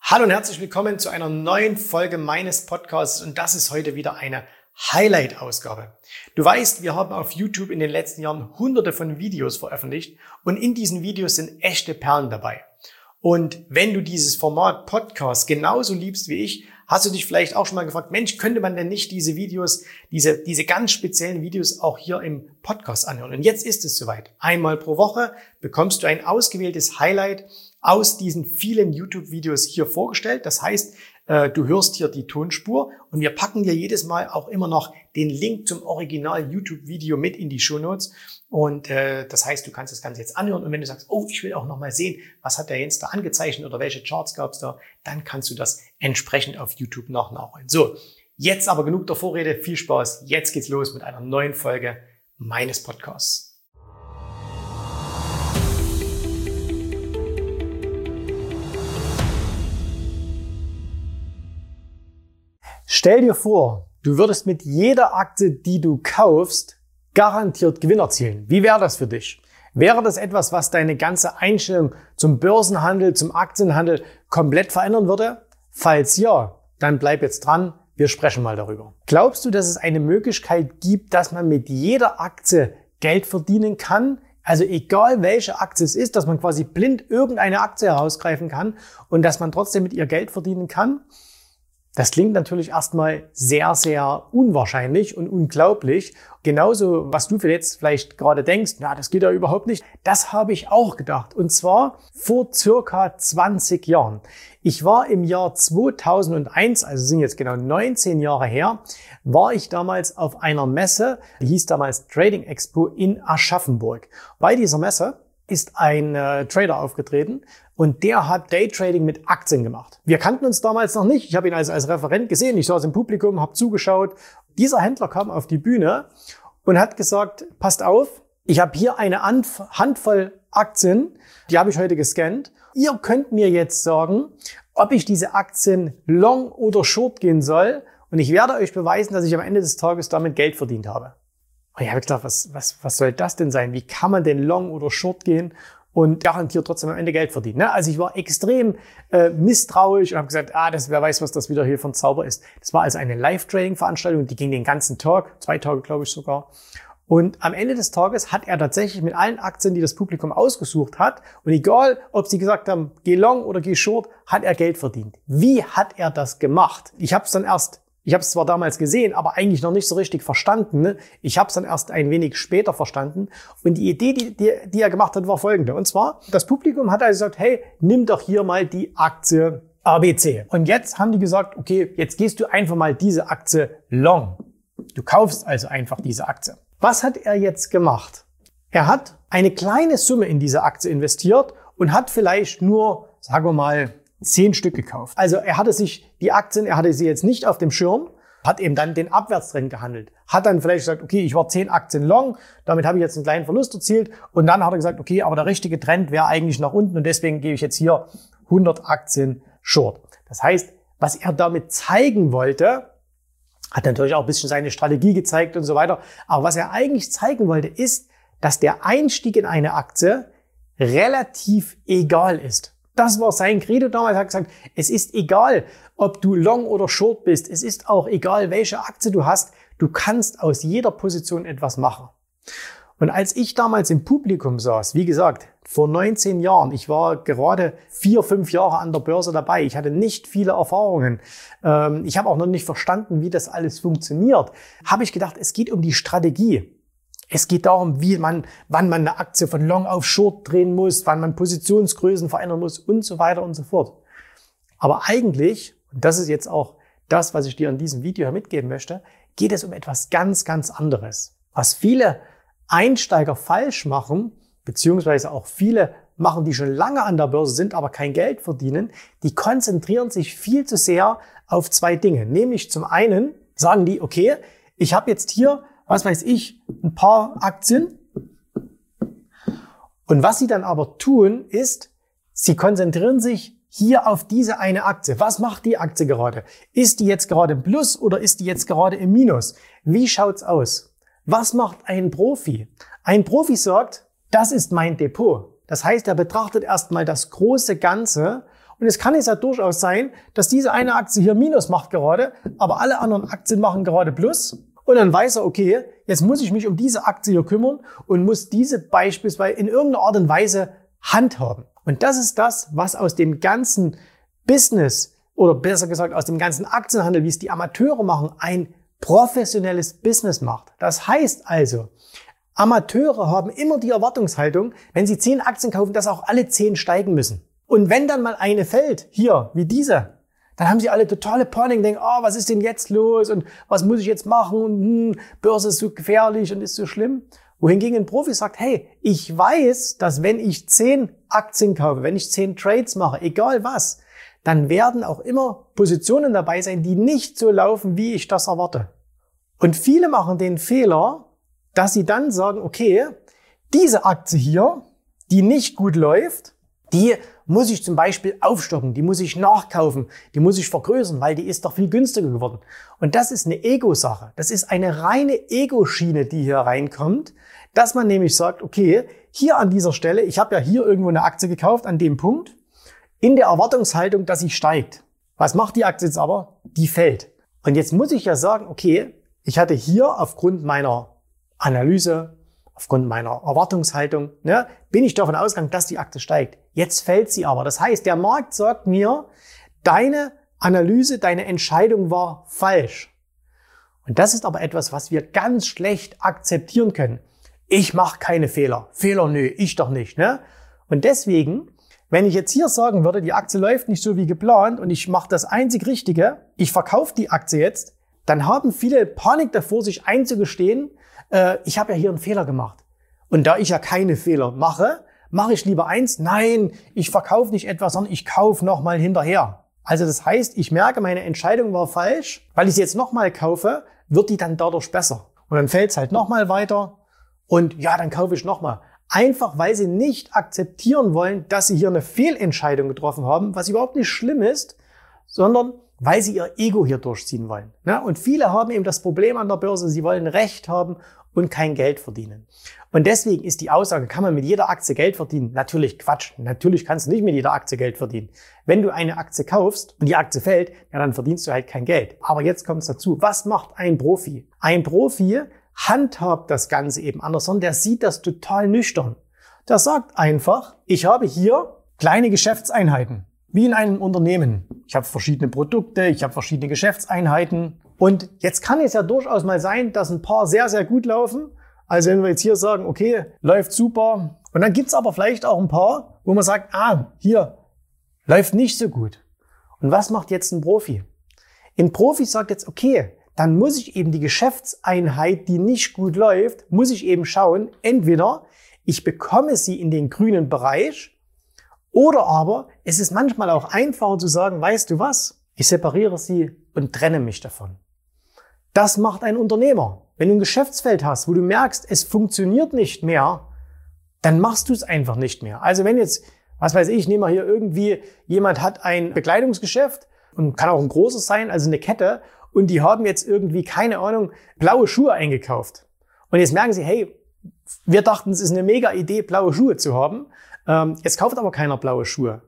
Hallo und herzlich willkommen zu einer neuen Folge meines Podcasts und das ist heute wieder eine Highlight-Ausgabe. Du weißt, wir haben auf YouTube in den letzten Jahren hunderte von Videos veröffentlicht und in diesen Videos sind echte Perlen dabei. Und wenn du dieses Format Podcast genauso liebst wie ich, hast du dich vielleicht auch schon mal gefragt, Mensch, könnte man denn nicht diese Videos, diese ganz speziellen Videos auch hier im Podcast anhören? Und jetzt ist es soweit. Einmal pro Woche bekommst du ein ausgewähltes Highlight aus diesen vielen YouTube-Videos hier vorgestellt. Das heißt, du hörst hier die Tonspur und wir packen dir jedes Mal auch immer noch den Link zum Original-YouTube-Video mit in die Shownotes. Und das heißt, du kannst das Ganze jetzt anhören und wenn du sagst, oh, ich will auch noch mal sehen, was hat der Jens da angezeichnet oder welche Charts gab es da, dann kannst du das entsprechend auf YouTube noch nachholen. So, jetzt aber genug der Vorrede, viel Spaß. Jetzt geht's los mit einer neuen Folge meines Podcasts. Stell dir vor, du würdest mit jeder Aktie, die du kaufst, garantiert Gewinn erzielen. Wie wäre das für dich? Wäre das etwas, was deine ganze Einstellung zum Börsenhandel, zum Aktienhandel komplett verändern würde? Falls ja, dann bleib jetzt dran, wir sprechen mal darüber. Glaubst du, dass es eine Möglichkeit gibt, dass man mit jeder Aktie Geld verdienen kann? Also egal welche Aktie es ist, dass man quasi blind irgendeine Aktie herausgreifen kann und dass man trotzdem mit ihr Geld verdienen kann? Das klingt natürlich erstmal sehr, sehr unwahrscheinlich und unglaublich. Genauso, was du jetzt vielleicht gerade denkst, na, das geht ja überhaupt nicht. Das habe ich auch gedacht. Und zwar vor circa 20 Jahren. Ich war im Jahr 2001, also sind jetzt genau 19 Jahre her, war ich damals auf einer Messe, die hieß damals Trading Expo in Aschaffenburg. Bei dieser Messe ist ein Trader aufgetreten und der hat Daytrading mit Aktien gemacht. Wir kannten uns damals noch nicht. Ich habe ihn als Referent gesehen. Ich saß im Publikum, habe zugeschaut. Dieser Händler kam auf die Bühne und hat gesagt, passt auf, ich habe hier eine Handvoll Aktien, die habe ich heute gescannt. Ihr könnt mir jetzt sagen, ob ich diese Aktien long oder short gehen soll und ich werde euch beweisen, dass ich am Ende des Tages damit Geld verdient habe. Und ich habe gedacht, was soll das denn sein? Wie kann man denn long oder short gehen und garantiert trotzdem am Ende Geld verdienen? Ne? Also ich war extrem misstrauisch und habe gesagt, wer weiß, was das wieder hier für ein Zauber ist. Das war also eine Live-Trading-Veranstaltung, die ging den ganzen Tag, 2 Tage glaube ich sogar. Und am Ende des Tages hat er tatsächlich mit allen Aktien, die das Publikum ausgesucht hat, und egal, ob sie gesagt haben, geh long oder geh short, hat er Geld verdient. Wie hat er das gemacht? Ich habe es zwar damals gesehen, aber eigentlich noch nicht so richtig verstanden. Ne? Ich habe es dann erst ein wenig später verstanden. Und die Idee, die er gemacht hat, war folgende. Und zwar, das Publikum hat also gesagt, hey, nimm doch hier mal die Aktie ABC. Und jetzt haben die gesagt, okay, jetzt gehst du einfach mal diese Aktie long. Du kaufst also einfach diese Aktie. Was hat er jetzt gemacht? Er hat eine kleine Summe in diese Aktie investiert und hat vielleicht nur, sagen wir mal, 10 Stück gekauft. Also er hatte sie jetzt nicht auf dem Schirm, hat eben dann den Abwärtstrend gehandelt. Hat dann vielleicht gesagt, okay, ich war 10 Aktien long, damit habe ich jetzt einen kleinen Verlust erzielt. Und dann hat er gesagt, okay, aber der richtige Trend wäre eigentlich nach unten und deswegen gebe ich jetzt hier 100 Aktien short. Das heißt, was er damit zeigen wollte, hat natürlich auch ein bisschen seine Strategie gezeigt und so weiter. Aber was er eigentlich zeigen wollte, ist, dass der Einstieg in eine Aktie relativ egal ist. Das war sein Credo damals. Er hat gesagt, es ist egal, ob du long oder short bist. Es ist auch egal, welche Aktie du hast. Du kannst aus jeder Position etwas machen. Und als ich damals im Publikum saß, wie gesagt, vor 19 Jahren, ich war gerade 4, 5 Jahre an der Börse dabei. Ich hatte nicht viele Erfahrungen. Ich habe auch noch nicht verstanden, wie das alles funktioniert. Habe ich gedacht, es geht um die Strategie. Es geht darum, wann man eine Aktie von Long auf Short drehen muss, wann man Positionsgrößen verändern muss und so weiter und so fort. Aber eigentlich, und das ist jetzt auch das, was ich dir in diesem Video mitgeben möchte, geht es um etwas ganz, ganz anderes. Was viele Einsteiger falsch machen, beziehungsweise auch viele machen, die schon lange an der Börse sind, aber kein Geld verdienen, die konzentrieren sich viel zu sehr auf 2 Dinge. Nämlich zum einen sagen die, okay, ich habe jetzt hier was weiß ich, ein paar Aktien. Und was sie dann aber tun, ist, sie konzentrieren sich hier auf diese eine Aktie. Was macht die Aktie gerade? Ist die jetzt gerade im Plus oder ist die jetzt gerade im Minus? Wie schaut's aus? Was macht ein Profi? Ein Profi sagt, das ist mein Depot. Das heißt, er betrachtet erstmal das große Ganze Und es kann jetzt ja durchaus sein, dass diese eine Aktie hier Minus macht gerade, aber alle anderen Aktien machen gerade Plus. Und dann weiß er, okay, jetzt muss ich mich um diese Aktie hier kümmern und muss diese beispielsweise in irgendeiner Art und Weise handhaben. Und das ist das, was aus dem ganzen Business oder besser gesagt aus dem ganzen Aktienhandel, wie es die Amateure machen, ein professionelles Business macht. Das heißt also, Amateure haben immer die Erwartungshaltung, wenn sie 10 Aktien kaufen, dass auch alle 10 steigen müssen. Und wenn dann mal eine fällt, hier, wie diese, dann haben sie alle totale Panik und denken, was ist denn jetzt los und was muss ich jetzt machen und Börse ist so gefährlich und ist so schlimm. Wohingegen ein Profi sagt, hey, ich weiß, dass wenn ich 10 Aktien kaufe, wenn ich 10 Trades mache, egal was, dann werden auch immer Positionen dabei sein, die nicht so laufen, wie ich das erwarte. Und viele machen den Fehler, dass sie dann sagen, okay, diese Aktie hier, die nicht gut läuft, die muss ich zum Beispiel aufstocken, die muss ich nachkaufen, die muss ich vergrößern, weil die ist doch viel günstiger geworden. Und das ist eine Ego-Sache. Das ist eine reine Ego-Schiene, die hier reinkommt, dass man nämlich sagt, okay, hier an dieser Stelle, ich habe ja hier irgendwo eine Aktie gekauft, an dem Punkt, in der Erwartungshaltung, dass sie steigt. Was macht die Aktie jetzt aber? Die fällt. Und jetzt muss ich ja sagen, okay, ich hatte hier aufgrund meiner Analyse, aufgrund meiner Erwartungshaltung, bin ich davon ausgegangen, dass die Aktie steigt. Jetzt fällt sie aber. Das heißt, der Markt sagt mir, deine Analyse, deine Entscheidung war falsch. Und das ist aber etwas, was wir ganz schlecht akzeptieren können. Ich mache keine Fehler. Fehler, nö, ich doch nicht. Und deswegen, wenn ich jetzt hier sagen würde, die Aktie läuft nicht so wie geplant und ich mache das einzig Richtige, ich verkaufe die Aktie jetzt, dann haben viele Panik davor, sich einzugestehen, ich habe ja hier einen Fehler gemacht. Und da ich ja keine Fehler mache, mache ich lieber eins, nein, ich verkaufe nicht etwas, sondern ich kaufe nochmal hinterher. Also das heißt, ich merke, meine Entscheidung war falsch, weil ich sie jetzt nochmal kaufe, wird die dann dadurch besser. Und dann fällt es halt nochmal weiter und ja, dann kaufe ich nochmal. Einfach, weil sie nicht akzeptieren wollen, dass sie hier eine Fehlentscheidung getroffen haben, was überhaupt nicht schlimm ist, sondern weil sie ihr Ego hier durchziehen wollen. Und viele haben eben das Problem an der Börse, sie wollen Recht haben und kein Geld verdienen. Und deswegen ist die Aussage, kann man mit jeder Aktie Geld verdienen? Natürlich Quatsch. Natürlich kannst du nicht mit jeder Aktie Geld verdienen. Wenn du eine Aktie kaufst und die Aktie fällt, ja, dann verdienst du halt kein Geld. Aber jetzt kommt es dazu. Was macht ein Profi? Ein Profi handhabt das Ganze eben anders, sondern der sieht das total nüchtern. Der sagt einfach, ich habe hier kleine Geschäftseinheiten, wie in einem Unternehmen. Ich habe verschiedene Produkte, ich habe verschiedene Geschäftseinheiten. Und jetzt kann es ja durchaus mal sein, dass ein paar sehr, sehr gut laufen. Also wenn wir jetzt hier sagen, okay, läuft super. Und dann gibt's aber vielleicht auch ein paar, wo man sagt, hier, läuft nicht so gut. Und was macht jetzt ein Profi? Ein Profi sagt jetzt, okay, dann muss ich eben die Geschäftseinheit, die nicht gut läuft, muss ich eben schauen, entweder ich bekomme sie in den grünen Bereich oder aber es ist manchmal auch einfacher zu sagen, weißt du was, ich separiere sie und trenne mich davon. Das macht ein Unternehmer. Wenn du ein Geschäftsfeld hast, wo du merkst, es funktioniert nicht mehr, dann machst du es einfach nicht mehr. Also wenn jetzt, was weiß ich, nehmen wir hier irgendwie, jemand hat ein Bekleidungsgeschäft und kann auch ein großes sein, also eine Kette, und die haben jetzt irgendwie, keine Ahnung, blaue Schuhe eingekauft. Und jetzt merken sie, hey, wir dachten, es ist eine mega Idee, blaue Schuhe zu haben. Jetzt kauft aber keiner blaue Schuhe.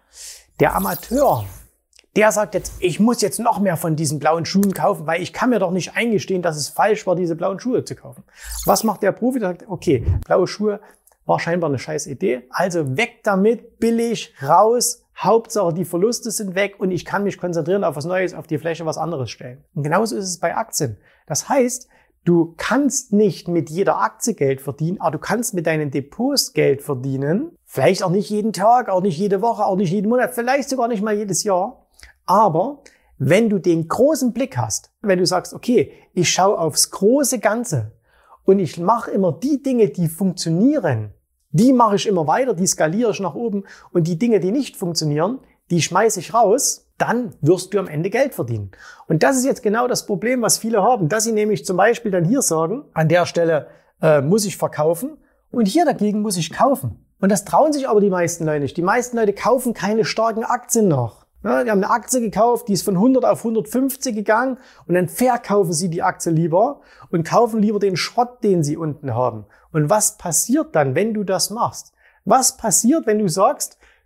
Der Amateur, der sagt jetzt, ich muss jetzt noch mehr von diesen blauen Schuhen kaufen, weil ich kann mir doch nicht eingestehen, dass es falsch war, diese blauen Schuhe zu kaufen. Was macht der Profi? Der sagt, okay, blaue Schuhe war scheinbar eine scheiß Idee. Also weg damit, billig, raus. Hauptsache, die Verluste sind weg und ich kann mich konzentrieren auf was Neues, auf die Fläche, was anderes stellen. Und genauso ist es bei Aktien. Das heißt, du kannst nicht mit jeder Aktie Geld verdienen, aber du kannst mit deinen Depots Geld verdienen. Vielleicht auch nicht jeden Tag, auch nicht jede Woche, auch nicht jeden Monat, vielleicht sogar nicht mal jedes Jahr. Aber wenn du den großen Blick hast, wenn du sagst, okay, ich schaue aufs große Ganze und ich mache immer die Dinge, die funktionieren, die mache ich immer weiter, die skaliere ich nach oben und die Dinge, die nicht funktionieren, die schmeiße ich raus, dann wirst du am Ende Geld verdienen. Und das ist jetzt genau das Problem, was viele haben, dass sie nämlich zum Beispiel dann hier sagen, an der Stelle muss ich verkaufen und hier dagegen muss ich kaufen. Und das trauen sich aber die meisten Leute nicht. Die meisten Leute kaufen keine starken Aktien noch. Ja, die haben eine Aktie gekauft, die ist von 100 auf 150 gegangen und dann verkaufen sie die Aktie lieber und kaufen lieber den Schrott, den sie unten haben. Und was passiert dann, wenn du das machst? Was passiert, wenn du sagst,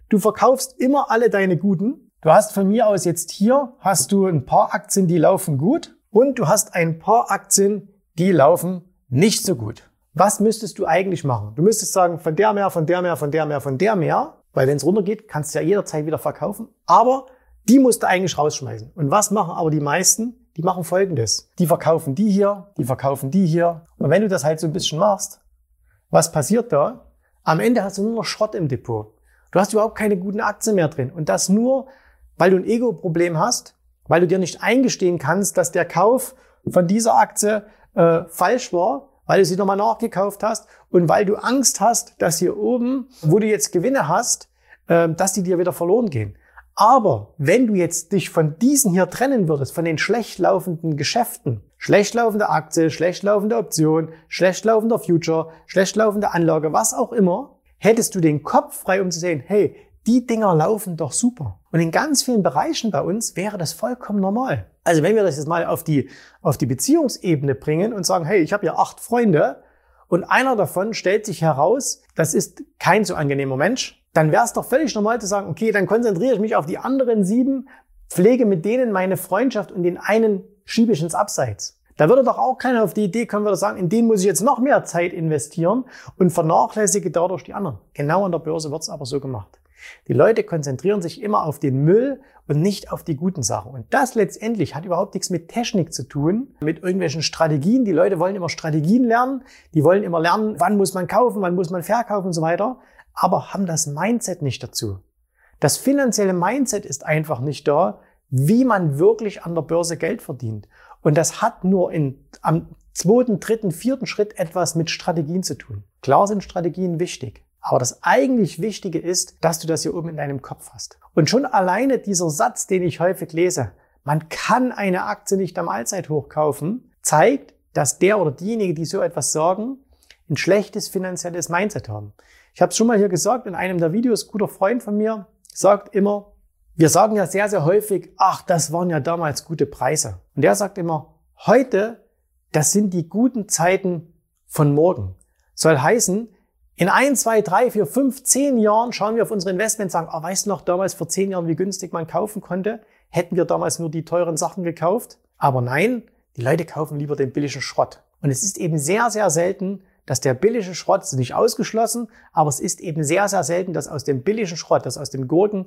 Du verkaufst immer alle deine guten. Du hast von mir aus jetzt hier, hast du ein paar Aktien, die laufen gut und du hast ein paar Aktien, die laufen nicht so gut. Was müsstest du eigentlich machen? Du müsstest sagen, von der mehr, von der mehr, von der mehr, von der mehr, weil wenn es runtergeht, kannst du ja jederzeit wieder verkaufen, aber die musst du eigentlich rausschmeißen. Und was machen aber die meisten? Die machen Folgendes. Die verkaufen die hier, die verkaufen die hier. Und wenn du das halt so ein bisschen machst, was passiert da? Am Ende hast du nur noch Schrott im Depot. Du hast überhaupt keine guten Aktien mehr drin. Und das nur, weil du ein Ego-Problem hast, weil du dir nicht eingestehen kannst, dass der Kauf von dieser Aktie falsch war, weil du sie nochmal nachgekauft hast und weil du Angst hast, dass hier oben, wo du jetzt Gewinne hast, dass die dir wieder verloren gehen. Aber wenn du jetzt dich von diesen hier trennen würdest, von den schlecht laufenden Geschäften, schlecht laufende Aktie, schlecht laufende Option, schlecht laufender Future, schlecht laufende Anlage, was auch immer, hättest du den Kopf frei, um zu sehen, hey, die Dinger laufen doch super. Und in ganz vielen Bereichen bei uns wäre das vollkommen normal. Also wenn wir das jetzt mal auf die Beziehungsebene bringen und sagen, hey, ich habe hier 8 Freunde und einer davon stellt sich heraus, das ist kein so angenehmer Mensch, dann wäre es doch völlig normal zu sagen, okay, dann konzentriere ich mich auf die anderen 7, pflege mit denen meine Freundschaft und den einen schiebe ich ins Abseits. Da würde doch auch keiner auf die Idee kommen, würde sagen, in den muss ich jetzt noch mehr Zeit investieren und vernachlässige dadurch die anderen. Genau an der Börse wird es aber so gemacht. Die Leute konzentrieren sich immer auf den Müll und nicht auf die guten Sachen. Und das letztendlich hat überhaupt nichts mit Technik zu tun, mit irgendwelchen Strategien. Die Leute wollen immer Strategien lernen. Die wollen immer lernen, wann muss man kaufen, wann muss man verkaufen und so weiter. Aber haben das Mindset nicht dazu. Das finanzielle Mindset ist einfach nicht da, wie man wirklich an der Börse Geld verdient. Und das hat nur am 2., 3., 4. Schritt etwas mit Strategien zu tun. Klar sind Strategien wichtig. Aber das eigentlich Wichtige ist, dass du das hier oben in deinem Kopf hast. Und schon alleine dieser Satz, den ich häufig lese, man kann eine Aktie nicht am Allzeithoch kaufen, zeigt, dass der oder diejenige, die so etwas sagen, ein schlechtes finanzielles Mindset haben. Ich habe es schon mal hier gesagt, in einem der Videos, ein guter Freund von mir sagt immer, wir sagen ja sehr, sehr häufig, ach, das waren ja damals gute Preise. Und der sagt immer, heute, das sind die guten Zeiten von morgen. Soll heißen, in 1, 2, 3, 4, 5, 10 Jahren schauen wir auf unsere Investments und sagen, weißt du noch damals vor 10 Jahren, wie günstig man kaufen konnte? Hätten wir damals nur die teuren Sachen gekauft? Aber nein, die Leute kaufen lieber den billigen Schrott. Und es ist eben sehr, sehr selten, dass der billige Schrott, ist nicht ausgeschlossen, aber es ist eben sehr, sehr selten, dass aus dem billigen Schrott, dass aus den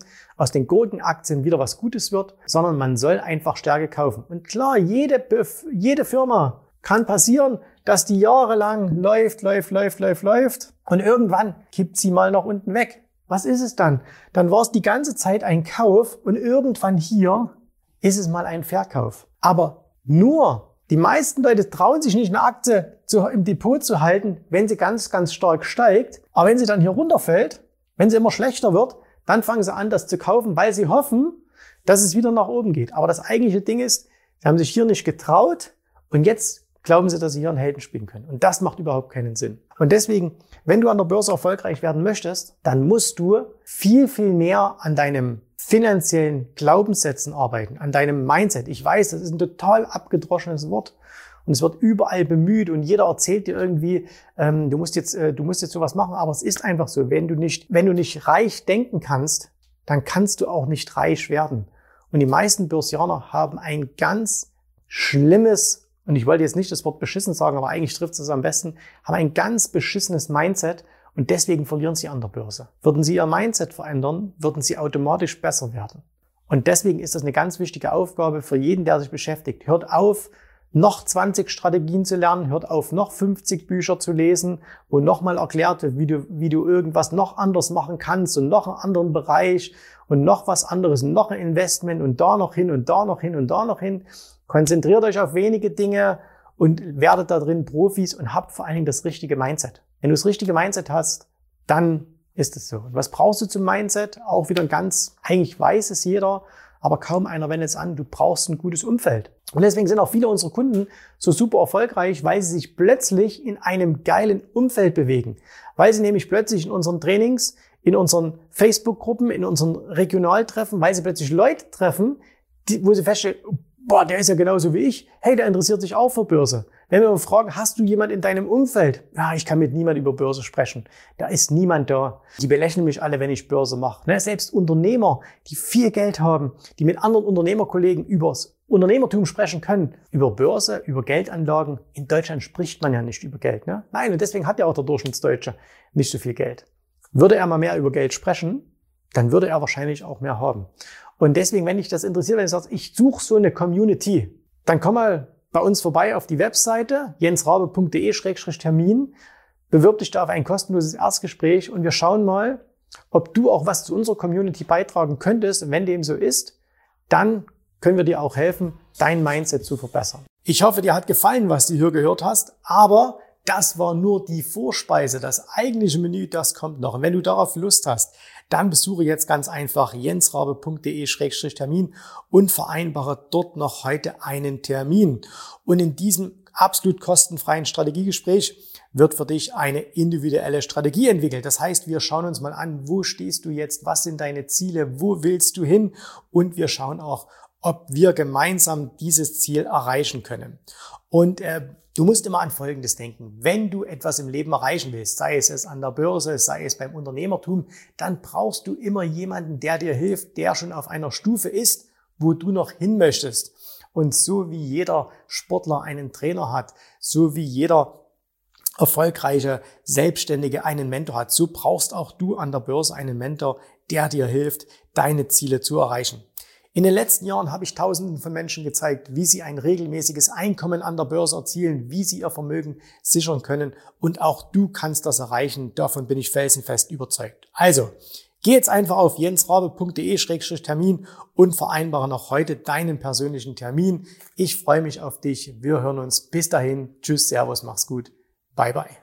Gurkenaktien wieder was Gutes wird, sondern man soll einfach Stärke kaufen. Und klar, jede Firma kann passieren, dass die jahrelang läuft und irgendwann kippt sie mal nach unten weg. Was ist es dann? Dann war es die ganze Zeit ein Kauf und irgendwann hier ist es mal ein Verkauf. Aber nur die meisten Leute trauen sich nicht, eine Aktie im Depot zu halten, wenn sie ganz, ganz stark steigt. Aber wenn sie dann hier runterfällt, wenn sie immer schlechter wird, dann fangen sie an, das zu kaufen, weil sie hoffen, dass es wieder nach oben geht. Aber das eigentliche Ding ist, sie haben sich hier nicht getraut und jetzt glauben sie, dass sie hier einen Helden spielen können. Und das macht überhaupt keinen Sinn. Und deswegen, wenn du an der Börse erfolgreich werden möchtest, dann musst du viel, viel mehr an deinem finanziellen Glaubenssätzen arbeiten, an deinem Mindset. Ich weiß, das ist ein total abgedroschenes Wort und es wird überall bemüht und jeder erzählt dir irgendwie, du musst jetzt sowas machen, aber es ist einfach so, wenn du nicht reich denken kannst, dann kannst du auch nicht reich werden. Und die meisten Börsianer haben ein ganz schlimmes, und ich wollte jetzt nicht das Wort beschissen sagen, aber eigentlich trifft es am besten, haben ein ganz beschissenes Mindset und deswegen verlieren sie an der Börse. Würden sie ihr Mindset verändern, würden sie automatisch besser werden. Und deswegen ist das eine ganz wichtige Aufgabe für jeden, der sich beschäftigt. Hört auf, noch 20 Strategien zu lernen, hört auf, noch 50 Bücher zu lesen, wo nochmal erklärt wird, wie du irgendwas noch anders machen kannst und noch einen anderen Bereich und noch was anderes und noch ein Investment und da noch hin und da noch hin und da noch hin. Konzentriert euch auf wenige Dinge und werdet da drin Profis und habt vor allen Dingen das richtige Mindset. Wenn du das richtige Mindset hast, dann ist es so. Und was brauchst du zum Mindset? Auch wieder eigentlich weiß es jeder, aber kaum einer wendet es an. Du brauchst ein gutes Umfeld. Und deswegen sind auch viele unserer Kunden so super erfolgreich, weil sie sich plötzlich in einem geilen Umfeld bewegen. Weil sie nämlich plötzlich in unseren Trainings, in unseren Facebook-Gruppen, in unseren Regionaltreffen, weil sie plötzlich Leute treffen, wo sie feststellen, boah, der ist ja genauso wie ich. Hey, der interessiert sich auch für Börse. Wenn wir mal fragen, hast du jemand in deinem Umfeld? Ja, ich kann mit niemand über Börse sprechen. Da ist niemand da. Die belächeln mich alle, wenn ich Börse mache. Selbst Unternehmer, die viel Geld haben, die mit anderen Unternehmerkollegen übers Unternehmertum sprechen können. Über Börse, über Geldanlagen. In Deutschland spricht man ja nicht über Geld. Ne? Nein, und deswegen hat ja auch der Durchschnittsdeutsche nicht so viel Geld. Würde er mal mehr über Geld sprechen, dann würde er wahrscheinlich auch mehr haben. Und deswegen, wenn dich das interessiert, wenn du sagst, ich suche so eine Community, dann komm mal bei uns vorbei auf die Webseite jensrabe.de/termin, bewirb dich da auf ein kostenloses Erstgespräch und wir schauen mal, ob du auch was zu unserer Community beitragen könntest. Und wenn dem so ist, dann können wir dir auch helfen, dein Mindset zu verbessern. Ich hoffe, dir hat gefallen, was du hier gehört hast, aber das war nur die Vorspeise. Das eigentliche Menü, das kommt noch. Und wenn du darauf Lust hast, dann besuche jetzt ganz einfach jensrabe.de/termin und vereinbare dort noch heute einen Termin. Und in diesem absolut kostenfreien Strategiegespräch wird für dich eine individuelle Strategie entwickelt. Das heißt, wir schauen uns mal an, wo stehst du jetzt, was sind deine Ziele, wo willst du hin? Und wir schauen auch, ob wir gemeinsam dieses Ziel erreichen können. Und du musst immer an Folgendes denken. Wenn du etwas im Leben erreichen willst, sei es an der Börse, sei es beim Unternehmertum, dann brauchst du immer jemanden, der dir hilft, der schon auf einer Stufe ist, wo du noch hin möchtest. Und so wie jeder Sportler einen Trainer hat, so wie jeder erfolgreiche Selbstständige einen Mentor hat, so brauchst auch du an der Börse einen Mentor, der dir hilft, deine Ziele zu erreichen. In den letzten Jahren habe ich Tausenden von Menschen gezeigt, wie sie ein regelmäßiges Einkommen an der Börse erzielen, wie sie ihr Vermögen sichern können. Und auch du kannst das erreichen. Davon bin ich felsenfest überzeugt. Also, geh jetzt einfach auf jensrabe.de/termin und vereinbare noch heute deinen persönlichen Termin. Ich freue mich auf dich. Wir hören uns. Bis dahin. Tschüss, Servus, mach's gut. Bye, bye.